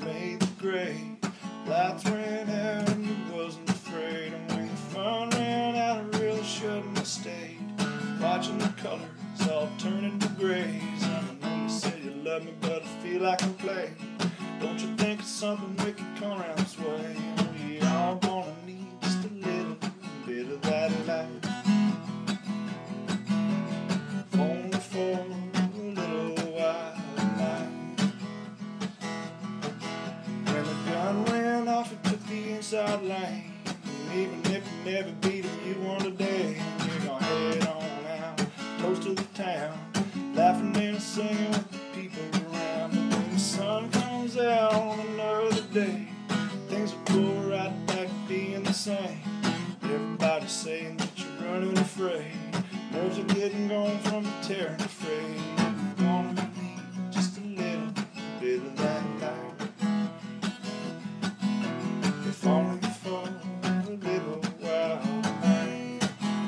made the grade. Lights ran out and you wasn't afraid. And when the fun ran out, I really shouldn't have stayed. Watching the colors all turn into grays. And I know you said you love me, but I feel like I'm playing. Don't you think it's something wicked come around this way? We all gonna need just a little bit of that light. Only for a little while tonight. When the gun went off, it took the inside lane. And even if you never beat him, you won today. You're gonna head on out, toast to the town, laughing and singing with the people around. But when the sun comes out on another day, things will go right back to being the same. Everybody's saying that you're running afraid. Nerves are getting gone from the tearing the fray. You're gonna need just a little bit of that light. If only for a little while tonight.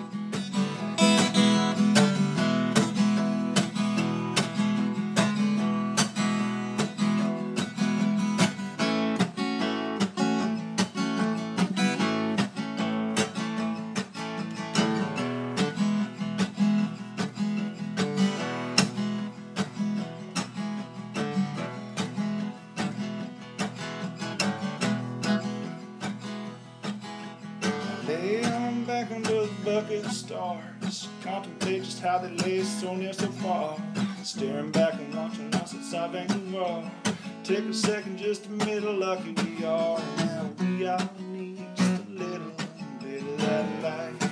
Lay on back under the bucket of stars, contemplate just how they lay so near so far. Staring back and watching us outside Vancouver. Take a second just to admit how lucky we are. Now we all need just a little bit of that light.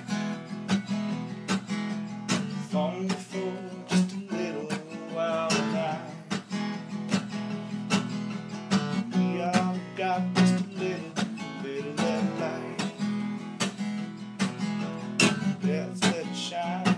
If only for just a little while tonight. We all got just a little bit of that light. Yeah, let's let it shine.